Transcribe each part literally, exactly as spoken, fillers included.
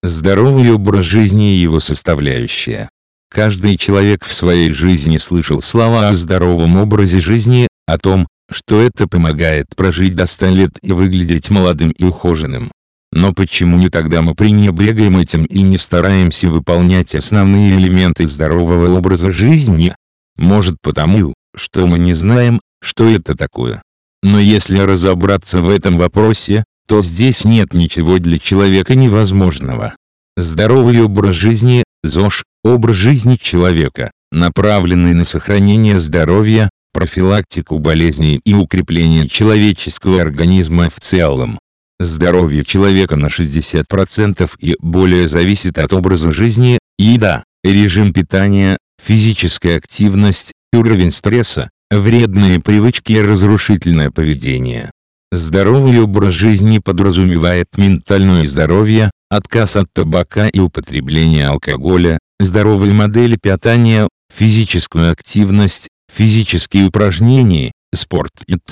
Здоровый образ жизни и его составляющая. Каждый человек в своей жизни слышал слова о здоровом образе жизни, о том, что это помогает прожить до ста лет и выглядеть молодым и ухоженным. Но почему не тогда мы пренебрегаем этим и не стараемся выполнять основные элементы здорового образа жизни? Может потому, что мы не знаем, что это такое. Но если разобраться в этом вопросе, то здесь нет ничего для человека невозможного. Здоровый образ жизни, ЗОЖ, образ жизни человека, направленный на сохранение здоровья, профилактику болезней и укрепление человеческого организма в целом. Здоровье человека на шестьдесят процентов и более зависит от образа жизни, еда, режим питания, физическая активность, уровень стресса, вредные привычки и разрушительное поведение. Здоровый образ жизни подразумевает ментальное здоровье, отказ от табака и употребления алкоголя, здоровые модели питания, физическую активность, физические упражнения, спорт и т.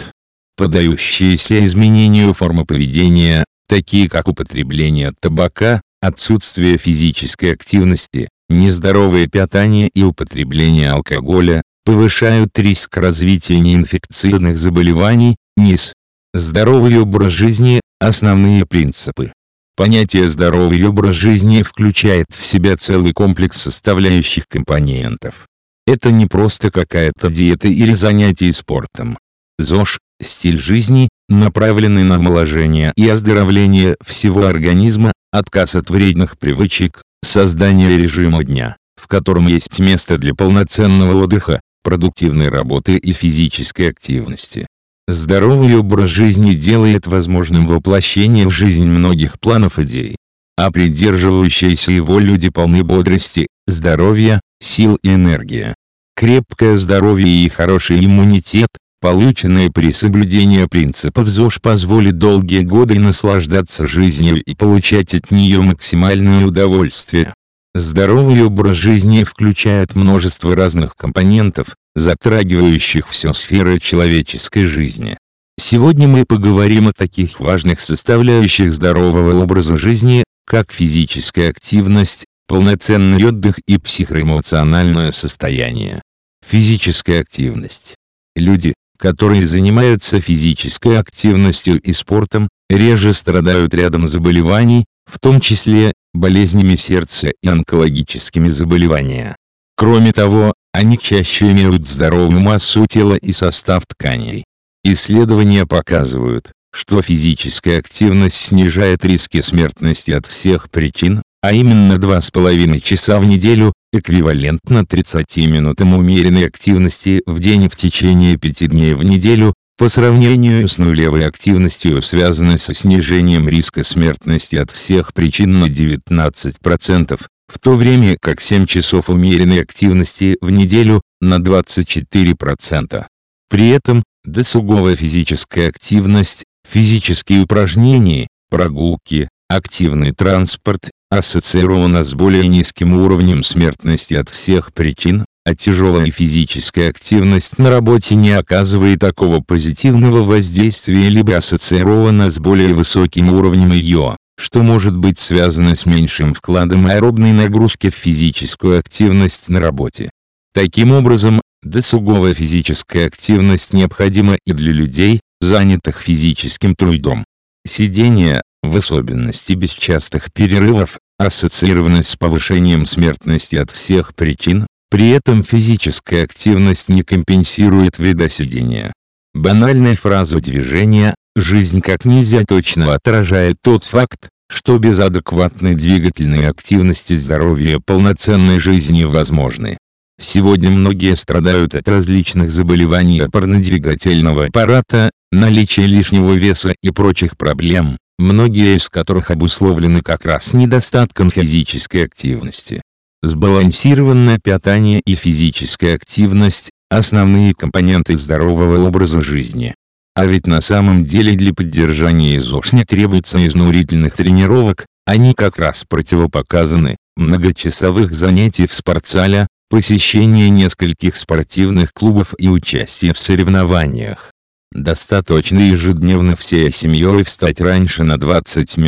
Подающиеся изменению формы поведения, такие как употребление табака, отсутствие физической активности, нездоровое питание и употребление алкоголя, повышают риск развития неинфекционных заболеваний, НИЗ. Здоровый образ жизни – основные принципы. Понятие «здоровый образ жизни» включает в себя целый комплекс составляющих компонентов. Это не просто какая-то диета или занятие спортом. ЗОЖ – стиль жизни, направленный на омоложение и оздоровление всего организма, отказ от вредных привычек, создание режима дня, в котором есть место для полноценного отдыха, продуктивной работы и физической активности. Здоровый образ жизни делает возможным воплощение в жизнь многих планов идей. А придерживающиеся его люди полны бодрости, здоровья, сил и энергии. Крепкое здоровье и хороший иммунитет, полученные при соблюдении принципов ЗОЖ, позволит долгие годы наслаждаться жизнью и получать от нее максимальное удовольствие. Здоровый образ жизни включает множество разных компонентов, затрагивающих все сферы человеческой жизни. Сегодня мы поговорим о таких важных составляющих здорового образа жизни, как физическая активность, полноценный отдых и психоэмоциональное состояние. Физическая активность. Люди, которые занимаются физической активностью и спортом, реже страдают рядом заболеваний, в том числе болезнями сердца и онкологическими заболеваниями. Кроме того, они чаще имеют здоровую массу тела и состав тканей. Исследования показывают, что физическая активность снижает риски смертности от всех причин, а именно два с половиной часа в неделю, эквивалентно тридцати минутам умеренной активности в день в течение пяти дней в неделю, по сравнению с нулевой активностью связано со снижением риска смертности от всех причин на девятнадцать процентов, в то время как семь часов умеренной активности в неделю – на двадцать четыре процента. При этом, досуговая физическая активность, физические упражнения, прогулки, активный транспорт ассоциирована с более низким уровнем смертности от всех причин, а тяжелая физическая активность на работе не оказывает такого позитивного воздействия либо ассоциирована с более высоким уровнем ее, что может быть связано с меньшим вкладом аэробной нагрузки в физическую активность на работе. Таким образом, досуговая физическая активность необходима и для людей, занятых физическим трудом. Сидение, в особенности без частых перерывов, ассоциировано с повышением смертности от всех причин, при этом физическая активность не компенсирует вреда сидения. Банальная фраза движения «жизнь как нельзя точно отражает тот факт, что без адекватной двигательной активности здоровье полноценной жизни возможны». Сегодня многие страдают от различных заболеваний опорно-двигательного аппарата, наличия лишнего веса и прочих проблем, многие из которых обусловлены как раз недостатком физической активности. Сбалансированное питание и физическая активность – основные компоненты здорового образа жизни. А ведь на самом деле для поддержания ЗОЖ не требуется изнурительных тренировок, они как раз противопоказаны, многочасовых занятий в спортзале, посещение нескольких спортивных клубов и участие в соревнованиях. Достаточно ежедневно всей семьей встать раньше на двадцать минут,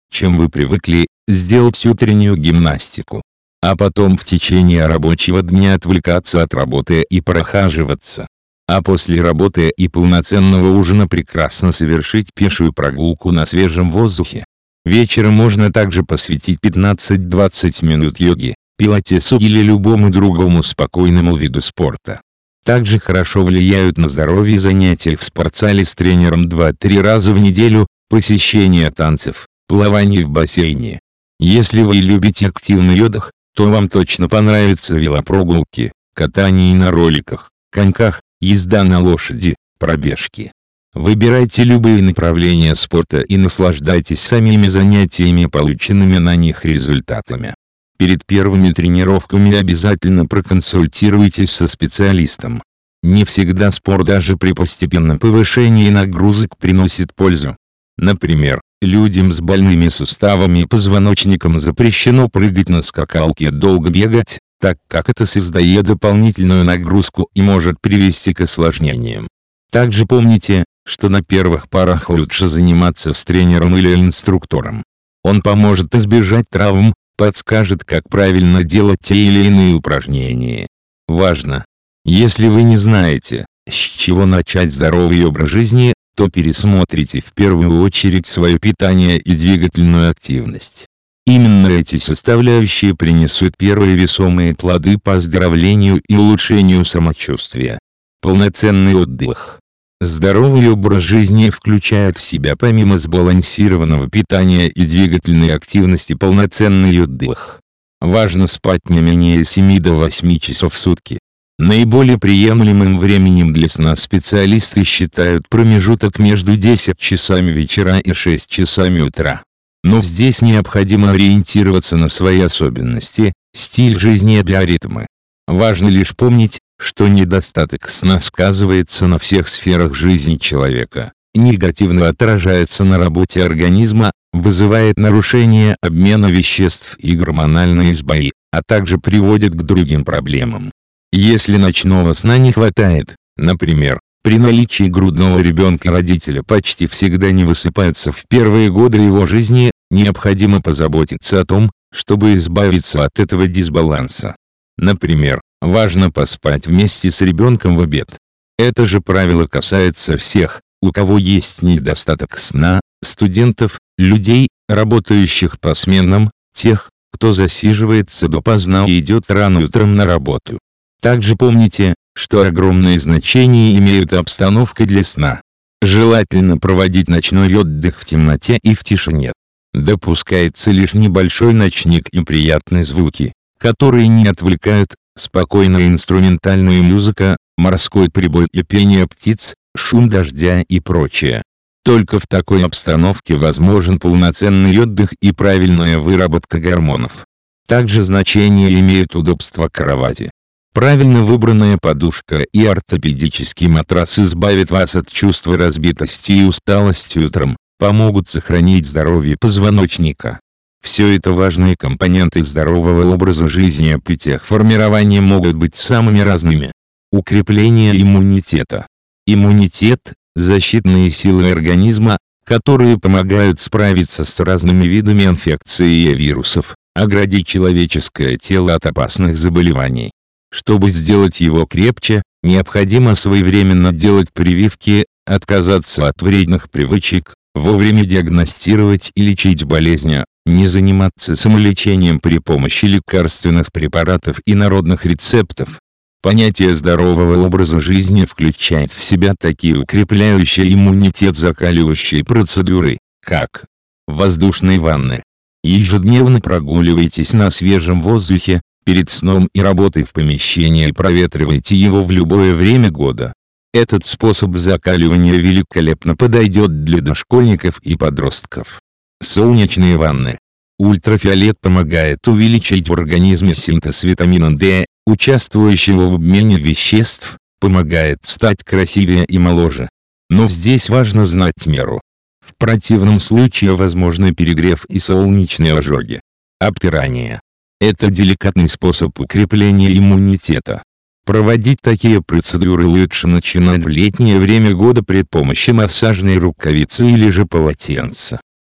чем вы привыкли, сделать утреннюю гимнастику. А потом в течение рабочего дня отвлекаться от работы и прохаживаться. А после работы и полноценного ужина прекрасно совершить пешую прогулку на свежем воздухе. Вечером можно также посвятить пятнадцать-двадцать минут йоге, пилатесу или любому другому спокойному виду спорта. Также хорошо влияют на здоровье занятия в спортзале с тренером два-три раза в неделю, посещение танцев, плавание в бассейне. Если вы любите активный отдых, то вам точно понравятся велопрогулки, катание на роликах, коньках, езда на лошади, пробежки. Выбирайте любые направления спорта и наслаждайтесь самими занятиями, полученными на них результатами. Перед первыми тренировками обязательно проконсультируйтесь со специалистом. Не всегда спорт даже при постепенном повышении нагрузок приносит пользу. Например, людям с больными суставами и позвоночником запрещено прыгать на скакалке, долго бегать, так как это создает дополнительную нагрузку и может привести к осложнениям. Также помните, что на первых парах лучше заниматься с тренером или инструктором. Он поможет избежать травм, подскажет, как правильно делать те или иные упражнения. Важно! Если вы не знаете, с чего начать здоровый образ жизни, то пересмотрите в первую очередь свое питание и двигательную активность. Именно эти составляющие принесут первые весомые плоды по оздоровлению и улучшению самочувствия. Полноценный отдых. Здоровый образ жизни включает в себя помимо сбалансированного питания и двигательной активности полноценный отдых. Важно спать не менее семи до восьми часов в сутки. Наиболее приемлемым временем для сна специалисты считают промежуток между десятью часами вечера и шестью часами утра. Но здесь необходимо ориентироваться на свои особенности, стиль жизни и биоритмы. Важно лишь помнить, что недостаток сна сказывается на всех сферах жизни человека, негативно отражается на работе организма, вызывает нарушение обмена веществ и гормональные сбои, а также приводит к другим проблемам. Если ночного сна не хватает, например, при наличии грудного ребенка родители почти всегда не высыпаются в первые годы его жизни, необходимо позаботиться о том, чтобы избавиться от этого дисбаланса. Например, важно поспать вместе с ребенком в обед. Это же правило касается всех, у кого есть недостаток сна, студентов, людей, работающих по сменам, тех, кто засиживается допоздна и идет рано утром на работу. Также помните, что огромное значение имеет обстановка для сна. Желательно проводить ночной отдых в темноте и в тишине. Допускается лишь небольшой ночник и приятные звуки, которые не отвлекают, спокойная инструментальная музыка, морской прибой и пение птиц, шум дождя и прочее. Только в такой обстановке возможен полноценный отдых и правильная выработка гормонов. Также значение имеет удобство кровати. Правильно выбранная подушка и ортопедический матрас избавят вас от чувства разбитости и усталости утром, помогут сохранить здоровье позвоночника. Все это важные компоненты здорового образа жизни, а пути их формирования могут быть самыми разными. Укрепление иммунитета. Иммунитет – защитные силы организма, которые помогают справиться с разными видами инфекций и вирусов, оградить человеческое тело от опасных заболеваний. Чтобы сделать его крепче, необходимо своевременно делать прививки, отказаться от вредных привычек, вовремя диагностировать и лечить болезни, не заниматься самолечением при помощи лекарственных препаратов и народных рецептов. Понятие здорового образа жизни включает в себя такие укрепляющие иммунитет закаливающие процедуры, как воздушные ванны. Ежедневно прогуливайтесь на свежем воздухе, перед сном и работой в помещении и проветривайте его в любое время года. Этот способ закаливания великолепно подойдет для дошкольников и подростков. Солнечные ванны. Ультрафиолет помогает увеличить в организме синтез витамина дэ, участвующего в обмене веществ, помогает стать красивее и моложе. Но здесь важно знать меру. В противном случае возможны перегрев и солнечные ожоги. Обтирание. Это деликатный способ укрепления иммунитета. Проводить такие процедуры лучше начинать в летнее время года при помощи массажной рукавицы или же полотенца.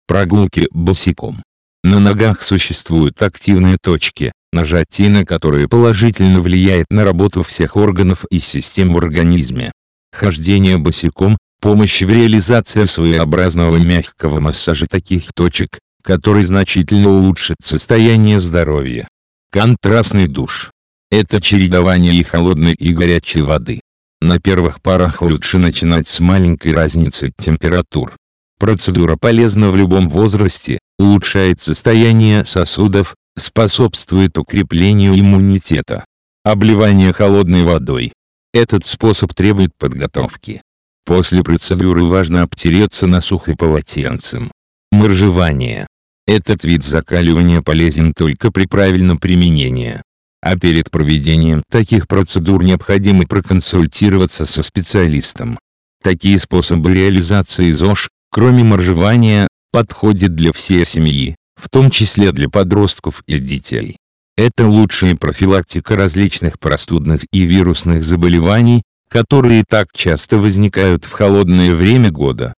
Прогулки босиком. На ногах существуют активные точки, нажатие на которые положительно влияет на работу всех органов и систем в организме. Хождение босиком – помощь в реализации своеобразного мягкого массажа таких точек, который значительно улучшит состояние здоровья. Контрастный душ. Это чередование и холодной и горячей воды. На первых порах лучше начинать с маленькой разницы температур. Процедура полезна в любом возрасте, улучшает состояние сосудов, способствует укреплению иммунитета. Обливание холодной водой. Этот способ требует подготовки. После процедуры важно обтереться насухо полотенцем. Моржевание. Этот вид закаливания полезен только при правильном применении. А перед проведением таких процедур необходимо проконсультироваться со специалистом. Такие способы реализации ЗОЖ, кроме моржевания, подходят для всей семьи, в том числе для подростков и детей. Это лучшая профилактика различных простудных и вирусных заболеваний, которые так часто возникают в холодное время года.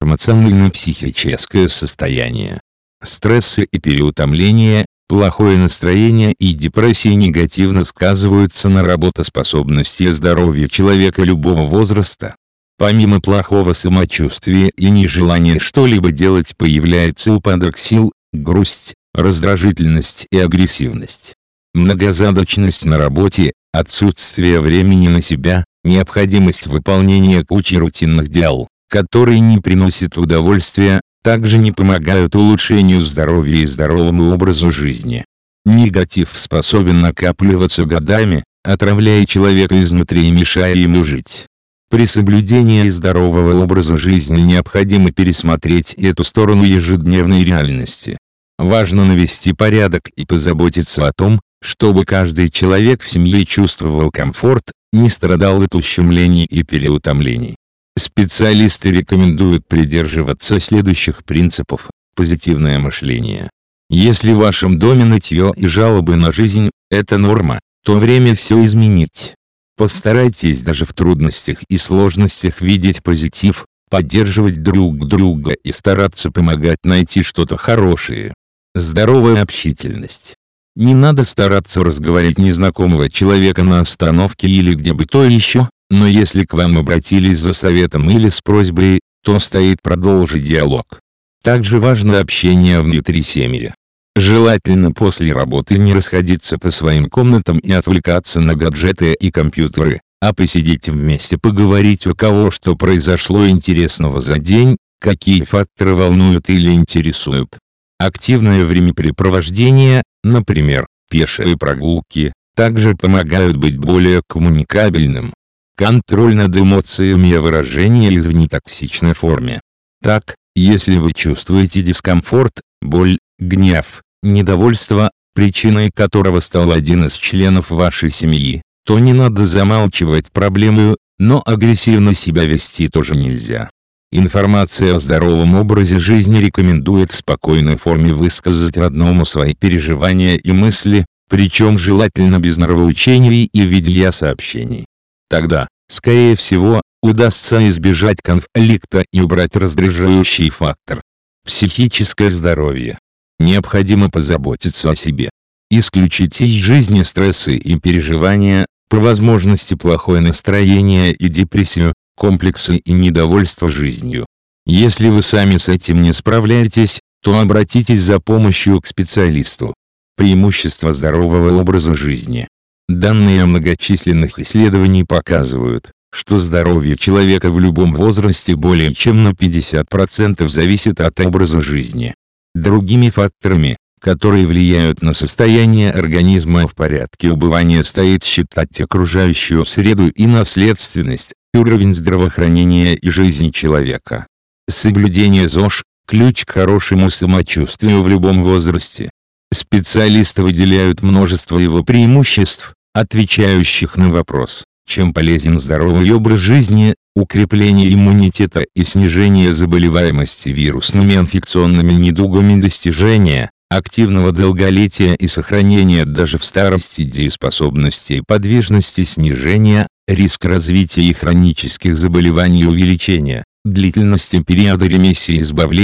Эмоционально-психическое состояние. Стрессы и переутомление, плохое настроение и депрессия негативно сказываются на работоспособности и здоровье человека любого возраста. Помимо плохого самочувствия и нежелания что-либо делать, появляется упадок сил, грусть, раздражительность и агрессивность. Многозадачность на работе, отсутствие времени на себя, необходимость выполнения кучи рутинных дел, которые не приносят удовольствия, также не помогают улучшению здоровья и здоровому образу жизни. Негатив способен накапливаться годами, отравляя человека изнутри и мешая ему жить. При соблюдении здорового образа жизни необходимо пересмотреть эту сторону ежедневной реальности. Важно навести порядок и позаботиться о том, чтобы каждый человек в семье чувствовал комфорт, не страдал от ущемлений и переутомлений. Специалисты рекомендуют придерживаться следующих принципов. Позитивное мышление. Если в вашем доме нытье и жалобы на жизнь – это норма, то время все изменить. Постарайтесь даже в трудностях и сложностях видеть позитив, поддерживать друг друга и стараться помогать найти что-то хорошее. Здоровая общительность. Не надо стараться разговорить незнакомого человека на остановке или где бы то еще, но если к вам обратились за советом или с просьбой, то стоит продолжить диалог. Также важно общение внутри семьи. Желательно после работы не расходиться по своим комнатам и отвлекаться на гаджеты и компьютеры, а посидеть вместе, поговорить, у кого что произошло интересного за день, какие факторы волнуют или интересуют. Активное времяпрепровождение, например, пешие прогулки, также помогают быть более коммуникабельным. Контроль над эмоциями и выражение их в нетоксичной форме. Так, если вы чувствуете дискомфорт, боль, гнев, недовольство, причиной которого стал один из членов вашей семьи, то не надо замалчивать проблему, но агрессивно себя вести тоже нельзя. Информация о здоровом образе жизни рекомендует в спокойной форме высказать родному свои переживания и мысли, причем желательно без нравоучений и видеосообщений. Тогда, скорее всего, удастся избежать конфликта и убрать раздражающий фактор. Психическое здоровье. Необходимо позаботиться о себе. Исключить из жизни стрессы и переживания, по возможности плохое настроение и депрессию, комплексы и недовольство жизнью. Если вы сами с этим не справляетесь, то обратитесь за помощью к специалисту. Преимущества здорового образа жизни. Данные многочисленных исследований показывают, что здоровье человека в любом возрасте более чем на пятьдесят процентов зависит от образа жизни. Другими факторами, которые влияют на состояние организма в порядке убывания, стоит считать окружающую среду и наследственность, уровень здравоохранения и жизни человека. Соблюдение ЗОЖ – ключ к хорошему самочувствию в любом возрасте. Специалисты выделяют множество его преимуществ, отвечающих на вопрос, чем полезен здоровый образ жизни, укрепление иммунитета и снижение заболеваемости вирусными инфекционными недугами, достижения активного долголетия и сохранения даже в старости дееспособности и подвижности, снижения риска развития и хронических заболеваний, увеличения длительности периода ремиссии, избавления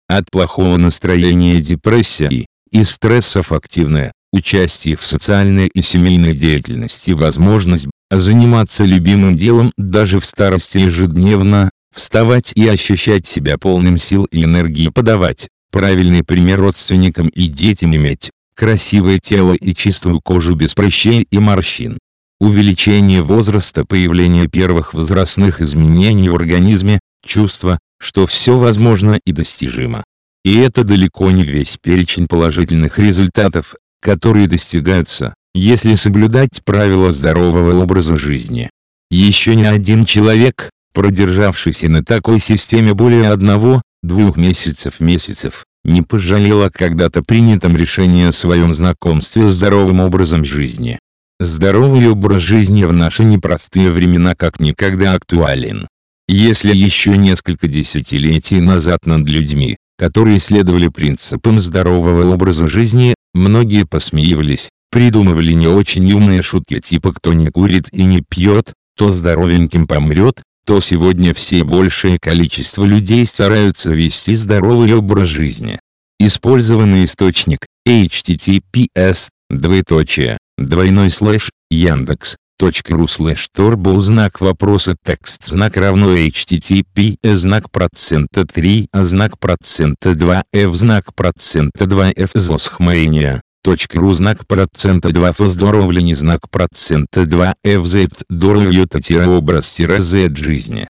От плохого настроения депрессии и стрессов активное участие в социальной и семейной деятельности, возможность заниматься любимым делом даже в старости ежедневно, вставать и ощущать себя полным сил и энергии, подавать правильный пример родственникам и детям, иметь красивое тело и чистую кожу без прыщей и морщин. Увеличение возраста, появление первых возрастных изменений в организме, чувство, что все возможно и достижимо. И это далеко не весь перечень положительных результатов, которые достигаются, если соблюдать правила здорового образа жизни. Еще ни один человек, продержавшийся на такой системе более одного-двух месяцев месяцев, не пожалел о когда-то принятом решении о своем знакомстве с здоровым образом жизни. Здоровый образ жизни в наши непростые времена как никогда актуален. Если еще несколько десятилетий назад над людьми, которые следовали принципам здорового образа жизни, многие посмеивались, придумывали не очень умные шутки типа «кто не курит и не пьет, то здоровеньким помрет», то сегодня все большее количество людей стараются вести здоровый образ жизни. Использованный источник эйч ти ти пи эс двоеточие двойной слэш яндекс точка ру слэш торбо знак вопроса текст знак равно эйч ти ти пи эс знак процента три а знак процента два f знак процента два f зосхмарения точка ру знак процента два f здоровление знак процента два f z здоровье образ z жизни.